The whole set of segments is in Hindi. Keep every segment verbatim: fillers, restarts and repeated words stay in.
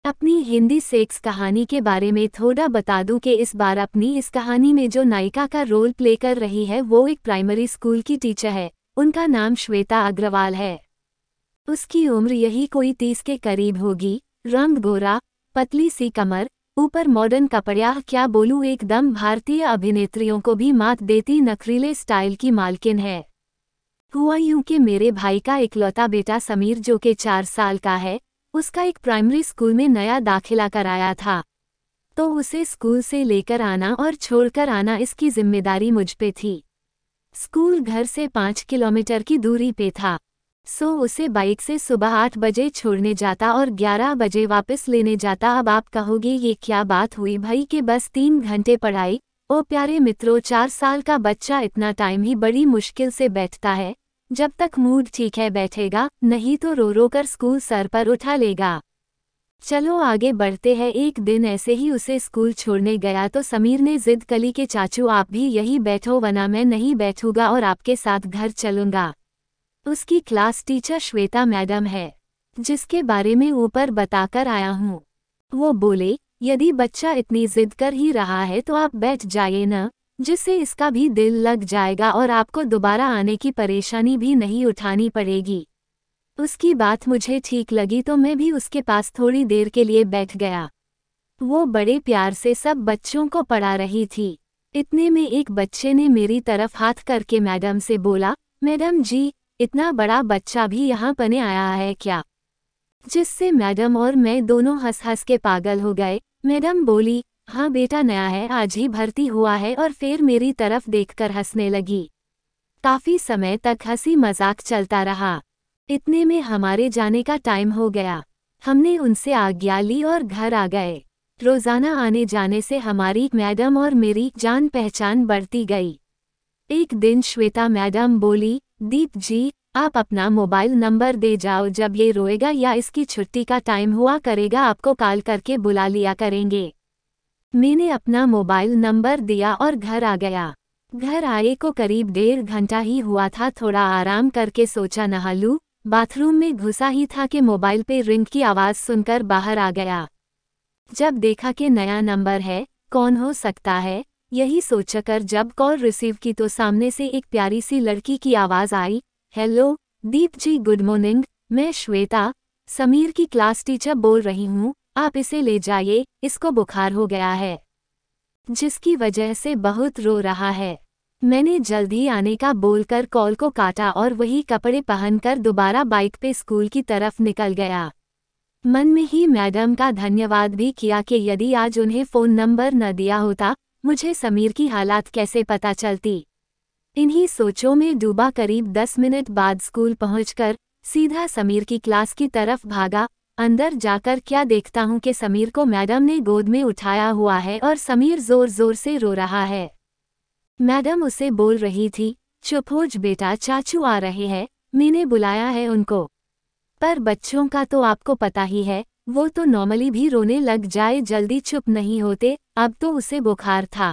अपनी हिंदी सेक्स कहानी के बारे में थोड़ा बता दूं कि इस बार अपनी इस कहानी में जो नायिका का रोल प्ले कर रही है वो एक प्राइमरी स्कूल की टीचर है। उनका नाम श्वेता अग्रवाल है। उसकी उम्र यही कोई तीस के करीब होगी। रंग गोरा, पतली सी कमर, ऊपर मॉडर्न कपड़िया, क्या बोलूं, एकदम भारतीय अभिनेत्रियों को भी मात देती नखरीले स्टाइल की मालकिन है। हुआ यूं कि मेरे भाई का इकलौता बेटा समीर, जो कि चार साल का है, उसका एक प्राइमरी स्कूल में नया दाखिला कराया था। तो उसे स्कूल से लेकर आना और छोड़कर आना, इसकी जिम्मेदारी मुझ पे थी। स्कूल घर से पाँच किलोमीटर की दूरी पे था। सो उसे बाइक से सुबह आठ बजे छोड़ने जाता और ग्यारह बजे वापस लेने जाता। अब आप कहोगे ये क्या बात हुई भाई कि बस तीन घंटे पढ़ाई। ओ प्यारे मित्रों, चार साल का बच्चा इतना टाइम ही बड़ी मुश्किल से बैठता है। जब तक मूड ठीक है बैठेगा, नहीं तो रो रो कर स्कूल सर पर उठा लेगा। चलो आगे बढ़ते हैं। एक दिन ऐसे ही उसे स्कूल छोड़ने गया तो समीर ने जिद करी कि चाचू आप भी यही बैठो वरना मैं नहीं बैठूंगा और आपके साथ घर चलूंगा। उसकी क्लास टीचर श्वेता मैडम है, जिसके बारे में ऊपर बताकर आया हूँ। वो बोले, यदि बच्चा इतनी जिद कर ही रहा है तो आप बैठ जाइए न, जिससे इसका भी दिल लग जाएगा और आपको दोबारा आने की परेशानी भी नहीं उठानी पड़ेगी। उसकी बात मुझे ठीक लगी तो मैं भी उसके पास थोड़ी देर के लिए बैठ गया। वो बड़े प्यार से सब बच्चों को पढ़ा रही थी। इतने में एक बच्चे ने मेरी तरफ हाथ करके मैडम से बोला, मैडम जी, इतना बड़ा बच्चा भी यहाँ पढ़ने आया है क्या? जिससे मैडम और मैं दोनों हंस हंस के पागल हो गए। मैडम बोली, हाँ बेटा नया है, आज ही भर्ती हुआ है, और फिर मेरी तरफ देखकर हंसने लगी। काफी समय तक हंसी मजाक चलता रहा। इतने में हमारे जाने का टाइम हो गया। हमने उनसे आज्ञा ली और घर आ गए। रोजाना आने जाने से हमारी मैडम और मेरी जान पहचान बढ़ती गई। एक दिन श्वेता मैडम बोली, दीप जी, आप अपना मोबाइल नंबर दे जाओ, जब ये रोएगा या इसकी छुट्टी का टाइम हुआ करेगा आपको कॉल करके बुला लिया करेंगे। मैंने अपना मोबाइल नंबर दिया और घर आ गया। घर आए को करीब डेढ़ घंटा ही हुआ था। थोड़ा आराम करके सोचा नहा लूं। बाथरूम में घुसा ही था कि मोबाइल पे रिंग की आवाज़ सुनकर बाहर आ गया। जब देखा कि नया नंबर है, कौन हो सकता है, यही सोचकर जब कॉल रिसीव की तो सामने से एक प्यारी सी लड़की की आवाज़ आई, hello Deep ji, good morning, मैं श्वेता, समीर की क्लास टीचर बोल रही हूँ, आप इसे ले जाइए, इसको बुखार हो गया है, जिसकी वजह से बहुत रो रहा है। मैंने जल्द ही आने का बोलकर कॉल को काटा और वही कपड़े पहनकर दोबारा बाइक पे स्कूल की तरफ निकल गया। मन में ही मैडम का धन्यवाद भी किया कि यदि आज उन्हें फ़ोन नंबर न दिया होता, मुझे समीर की हालात कैसे पता चलती। इन्हीं सोचों में डूबा करीब दस मिनट बाद स्कूल पहुंचकर सीधा समीर की क्लास की तरफ भागा। अंदर जाकर क्या देखता हूं कि समीर को मैडम ने गोद में उठाया हुआ है और समीर जोर जोर से रो रहा है। मैडम उसे बोल रही थी, चुप हो जा बेटा, चाचू आ रहे हैं, मैंने बुलाया है उनको। पर बच्चों का तो आपको पता ही है, वो तो नॉर्मली भी रोने लग जाए, जल्दी चुप नहीं होते। अब तो उसे बुखार था,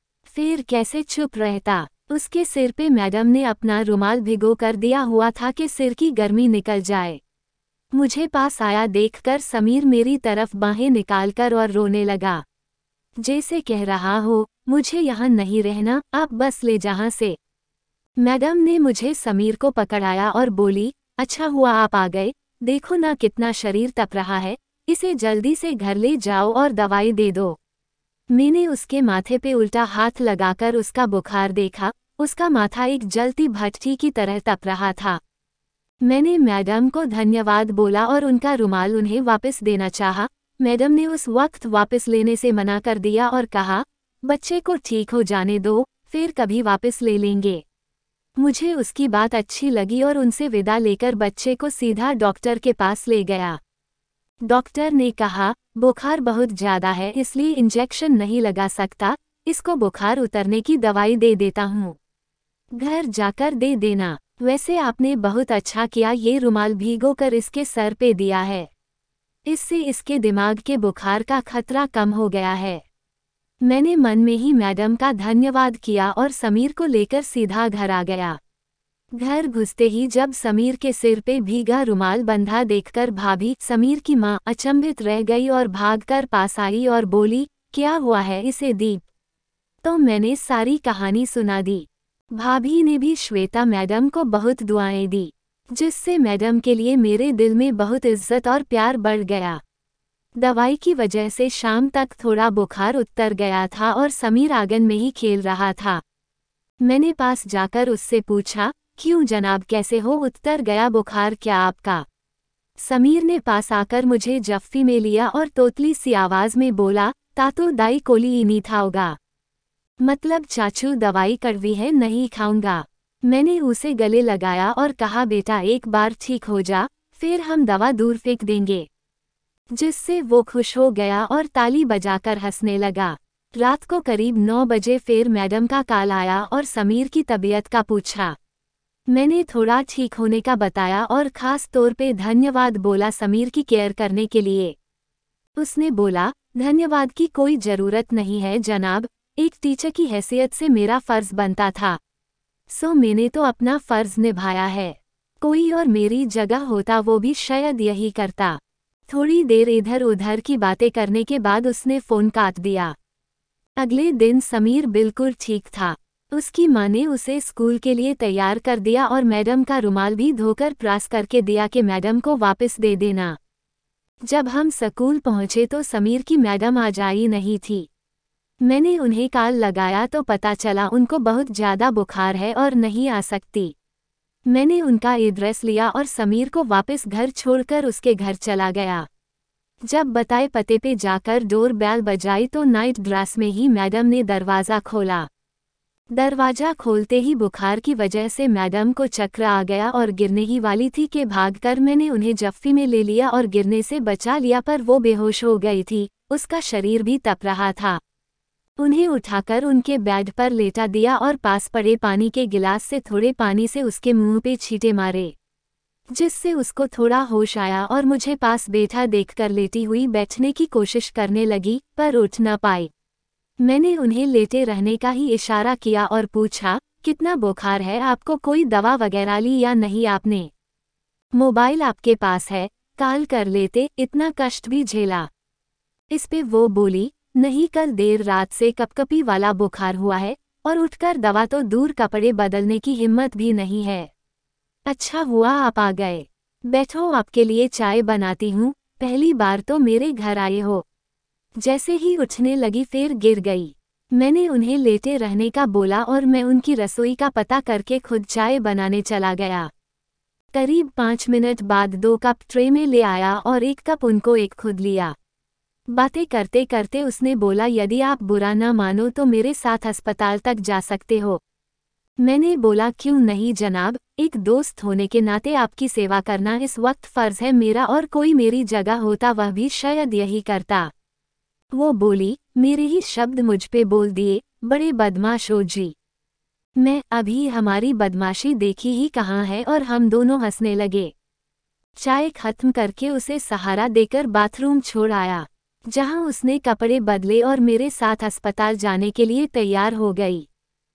फिर कैसे चुप रहता। उसके सिर पे मैडम ने अपना रुमाल भिगो कर दिया हुआ था कि सिर की गर्मी निकल जाए। मुझे पास आया देखकर समीर मेरी तरफ बाहें निकालकर और रोने लगा, जैसे कह रहा हो, मुझे यहाँ नहीं रहना, आप बस ले जहाँ से। मैडम ने मुझे समीर को पकड़ाया और बोली, अच्छा हुआ आप आ गए, देखो ना कितना शरीर तप रहा है, इसे जल्दी से घर ले जाओ और दवाई दे दो। मैंने उसके माथे पे उल्टा हाथ लगाकर उसका बुखार देखा। उसका माथा एक जलती भट्ठी की तरह तप रहा था। मैंने मैडम को धन्यवाद बोला और उनका रुमाल उन्हें वापस देना चाहा। मैडम ने उस वक्त वापस लेने से मना कर दिया और कहा, बच्चे को ठीक हो जाने दो, फिर कभी वापस ले लेंगे। मुझे उसकी बात अच्छी लगी और उनसे विदा लेकर बच्चे को सीधा डॉक्टर के पास ले गया। डॉक्टर ने कहा, बुखार बहुत ज़्यादा है इसलिए इंजेक्शन नहीं लगा सकता, इसको बुखार उतरने की दवाई दे देता हूँ, घर जाकर दे देना। वैसे आपने बहुत अच्छा किया, ये रुमाल भीगो कर इसके सर पे दिया है, इससे इसके दिमाग के बुखार का खतरा कम हो गया है। मैंने मन में ही मैडम का धन्यवाद किया और समीर को लेकर सीधा घर आ गया। घर घुसते ही जब समीर के सिर पे भीगा रुमाल बंधा देखकर भाभी समीर की माँ अचंभित रह गई और भागकर पास आई और बोली, क्या हुआ है इसे दीप? तो मैंने सारी कहानी सुना दी। भाभी ने भी श्वेता मैडम को बहुत दुआएं दी, जिससे मैडम के लिए मेरे दिल में बहुत इज्जत और प्यार बढ़ गया। दवाई की वजह से शाम तक थोड़ा बुखार उतर गया था और समीर आंगन में ही खेल रहा था। मैंने पास जाकर उससे पूछा, क्यों जनाब, कैसे हो, उतर गया बुखार क्या आपका? समीर ने पास आकर मुझे जफ्फी में लिया और तोतली सी आवाज में बोला, तातो दाई कोली इनी था होगा, मतलब चाचू दवाई कड़वी है, नहीं खाऊंगा। मैंने उसे गले लगाया और कहा, बेटा एक बार ठीक हो जा, फिर हम दवा दूर फेंक देंगे, जिससे वो खुश हो गया और ताली बजाकर हंसने लगा। रात को करीब नौ बजे फिर मैडम का कॉल आया और समीर की तबीयत का पूछा। मैंने थोड़ा ठीक होने का बताया और खास तौर पे धन्यवाद बोला समीर की केयर करने के लिए। उसने बोला, धन्यवाद की कोई ज़रूरत नहीं है जनाब, एक टीचर की हैसियत से मेरा फ़र्ज़ बनता था, सो मैंने तो अपना फ़र्ज़ निभाया है। कोई और मेरी जगह होता वो भी शायद यही करता। थोड़ी देर इधर उधर की बातें करने के बाद उसने फ़ोन काट दिया। अगले दिन समीर बिल्कुल ठीक था। उसकी माँ ने उसे स्कूल के लिए तैयार कर दिया और मैडम का रुमाल भी धोकर प्रेस करके दिया कि मैडम को वापस दे देना। जब हम स्कूल पहुँचे तो समीर की मैडम आज आई नहीं थी। मैंने उन्हें कॉल लगाया तो पता चला उनको बहुत ज़्यादा बुखार है और नहीं आ सकती। मैंने उनका एड्रेस लिया और समीर को वापस घर छोड़कर उसके घर चला गया। जब बताए पते पे जाकर डोर बेल बजाई तो नाइट ड्रेस में ही मैडम ने दरवाज़ा खोला। दरवाज़ा खोलते ही बुखार की वजह से मैडम को चक्कर आ गया और गिरने ही वाली थी कि भागकर मैंने उन्हें जफ्फी में ले लिया और गिरने से बचा लिया, पर वो बेहोश हो गई थी, उसका शरीर भी तप रहा था। उन्हें उठाकर उनके बेड पर लेटा दिया और पास पड़े पानी के गिलास से थोड़े पानी से उसके मुंह पे छींटे मारे, जिससे उसको थोड़ा होश आया और मुझे पास बैठा देखकर लेटी हुई बैठने की कोशिश करने लगी, पर उठ न पाई। मैंने उन्हें लेटे रहने का ही इशारा किया और पूछा, कितना बुखार है आपको, कोई दवा वगैरह ली या नहीं आपने? मोबाइल आपके पास है, कॉल कर लेते, इतना कष्ट भी झेला। इस पे वो बोली, नहीं, कल देर रात से कपकपी वाला बुखार हुआ है और उठकर दवा तो दूर कपड़े बदलने की हिम्मत भी नहीं है। अच्छा हुआ आप आ गए, बैठो आपके लिए चाय बनाती हूँ, पहली बार तो मेरे घर आए हो। जैसे ही उठने लगी फिर गिर गई। मैंने उन्हें लेटे रहने का बोला और मैं उनकी रसोई का पता करके खुद चाय बनाने चला गया। करीब पाँच मिनट बाद दो कप ट्रे में ले आया और एक कप उनको एक खुद लिया। बातें करते करते उसने बोला, यदि आप बुरा ना मानो तो मेरे साथ अस्पताल तक जा सकते हो। मैंने बोला, क्यों नहीं जनाब, एक दोस्त होने के नाते आपकी सेवा करना इस वक्त फ़र्ज़ है मेरा, और कोई मेरी जगह होता वह भी शायद यही करता। वो बोली, मेरे ही शब्द मुझ पे बोल दिए, बड़े बदमाश हो जी। मैं अभी हमारी बदमाशी देखी ही कहाँ है, और हम दोनों हंसने लगे। चाय खत्म करके उसे सहारा देकर बाथरूम छोड़ आया, जहां उसने कपड़े बदले और मेरे साथ अस्पताल जाने के लिए तैयार हो गई।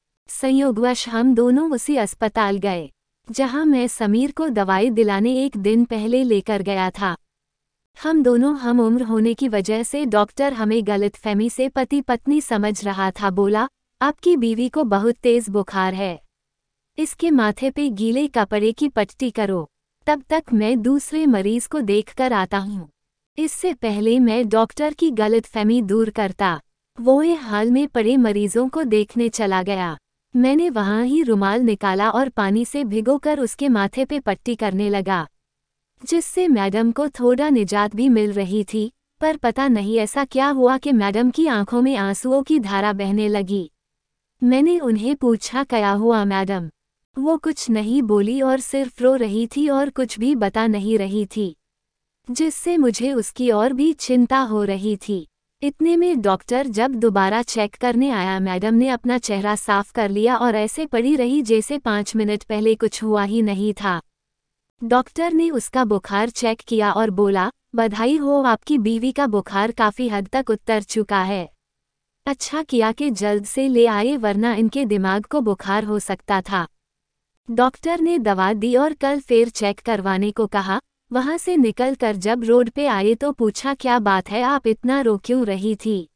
संयोगवश हम दोनों उसी अस्पताल गए, जहां मैं समीर को दवाई दिलाने एक दिन पहले लेकर गया था। हम दोनों हम उम्र होने की वजह से डॉक्टर हमें गलतफहमी से पति पत्नी समझ रहा था। बोला, आपकी बीवी को बहुत तेज बुखार है, इसके माथे पे गीले कपड़े की पट्टी करो, तब तक मैं दूसरे मरीज को देखकर आता हूँ। इससे पहले मैं डॉक्टर की गलतफहमी दूर करता, वो ये हाल में पड़े मरीजों को देखने चला गया। मैंने वहाँ ही रुमाल निकाला और पानी से भिगोकर उसके माथे पे पट्टी करने लगा, जिससे मैडम को थोड़ा निजात भी मिल रही थी। पर पता नहीं ऐसा क्या हुआ कि मैडम की आंखों में आंसुओं की धारा बहने लगी। मैंने उन्हें पूछा, क्या हुआ मैडम? वो कुछ नहीं बोली और सिर्फ रो रही थी और कुछ भी बता नहीं रही थी, जिससे मुझे उसकी और भी चिंता हो रही थी। इतने में डॉक्टर जब दोबारा चेक करने आया, मैडम ने अपना चेहरा साफ कर लिया और ऐसे पड़ी रही जैसे पाँच मिनट पहले कुछ हुआ ही नहीं था। डॉक्टर ने उसका बुखार चेक किया और बोला, बधाई हो, आपकी बीवी का बुखार काफ़ी हद तक उतर चुका है। अच्छा किया कि जल्द से ले आए, वरना इनके दिमाग को बुखार हो सकता था। डॉक्टर ने दवा दी और कल फिर चेक करवाने को कहा। वहां से निकल कर जब रोड पे आए तो पूछा, क्या बात है, आप इतना रो क्यों रही थी?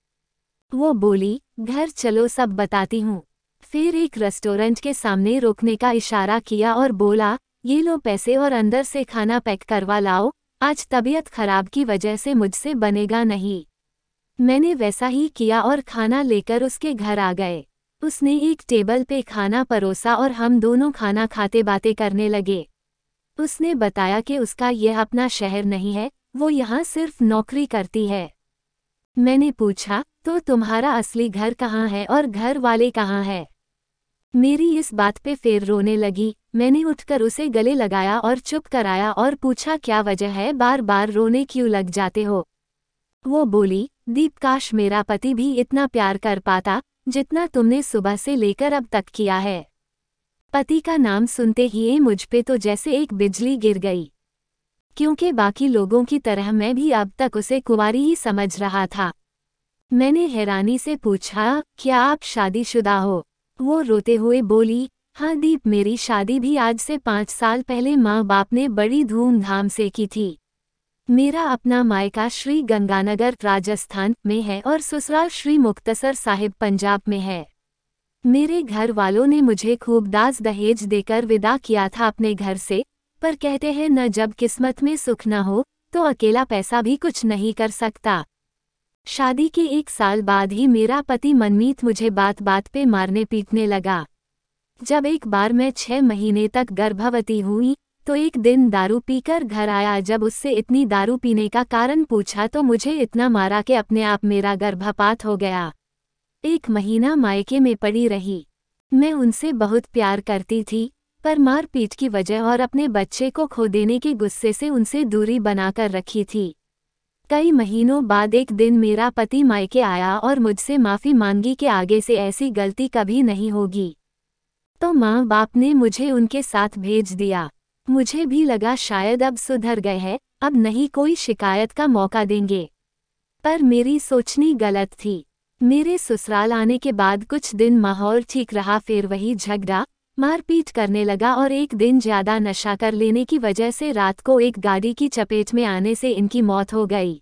वो बोली, घर चलो सब बताती हूँ। फिर एक रेस्टोरेंट के सामने रोकने का इशारा किया और बोला, ये लो पैसे और अंदर से खाना पैक करवा लाओ, आज तबीयत खराब की वजह से मुझसे बनेगा नहीं। मैंने वैसा ही किया और खाना लेकर उसके घर आ गए। उसने एक टेबल पे खाना परोसा और हम दोनों खाना खाते बातें करने लगे। उसने बताया कि उसका यह अपना शहर नहीं है, वो यहाँ सिर्फ नौकरी करती है। मैंने पूछा, तो तुम्हारा असली घर कहाँ है और घर वाले कहाँ है? मेरी इस बात पे फिर रोने लगी। मैंने उठकर उसे गले लगाया और चुप कराया और पूछा, क्या वजह है, बार बार रोने क्यों लग जाते हो? वो बोली, दीप, काश मेरा पति भी इतना प्यार कर पाता जितना तुमने सुबह से लेकर अब तक किया है। पति का नाम सुनते ही मुझ पे तो जैसे एक बिजली गिर गई, क्योंकि बाकी लोगों की तरह मैं भी अब तक उसे कुंवारी ही समझ रहा था। मैंने हैरानी से पूछा, क्या आप शादीशुदा हो? वो रोते हुए बोली, हाँ दीप, मेरी शादी भी आज से पाँच साल पहले माँ बाप ने बड़ी धूमधाम से की थी। मेरा अपना मायका श्री गंगानगर राजस्थान में है और ससुराल श्री मुक्तसर साहिब पंजाब में है। मेरे घर वालों ने मुझे खूब दाज दहेज देकर विदा किया था अपने घर से, पर कहते हैं न जब किस्मत में सुख न हो तो अकेला पैसा भी कुछ नहीं कर सकता। शादी के एक साल बाद ही मेरा पति मनमीत मुझे बात बात पे मारने पीटने लगा। जब एक बार मैं छह महीने तक गर्भवती हुई तो एक दिन दारू पीकर घर आया। जब उससे इतनी दारू पीने का कारण पूछा तो मुझे इतना मारा कि अपने आप मेरा गर्भपात हो गया। एक महीना मायके में पड़ी रही। मैं उनसे बहुत प्यार करती थी, पर मार पीट की वजह और अपने बच्चे को खो देने के गुस्से से उनसे दूरी बनाकर रखी थी। कई महीनों बाद एक दिन मेरा पति मायके आया और मुझसे माफ़ी मांगी कि आगे से ऐसी गलती कभी नहीं होगी। तो माँ बाप ने मुझे उनके साथ भेज दिया। मुझे भी लगा शायद अब सुधर गए हैं, अब नहीं कोई शिकायत का मौका देंगे। पर मेरी सोचनी गलत थी। मेरे ससुराल आने के बाद कुछ दिन माहौल ठीक रहा, फिर वही झगड़ा मारपीट करने लगा और एक दिन ज्यादा नशा कर लेने की वजह से रात को एक गाड़ी की चपेट में आने से इनकी मौत हो गई।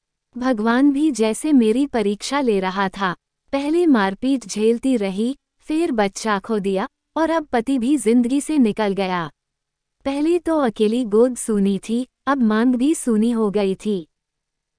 भगवान भी जैसे मेरी परीक्षा ले रहा था। पहले मारपीट झेलती रही, फिर बच्चा खो दिया और अब पति भी जिंदगी से निकल गया। पहले तो अकेली गोद सूनी थी, अब मांग भी सूनी हो गई थी।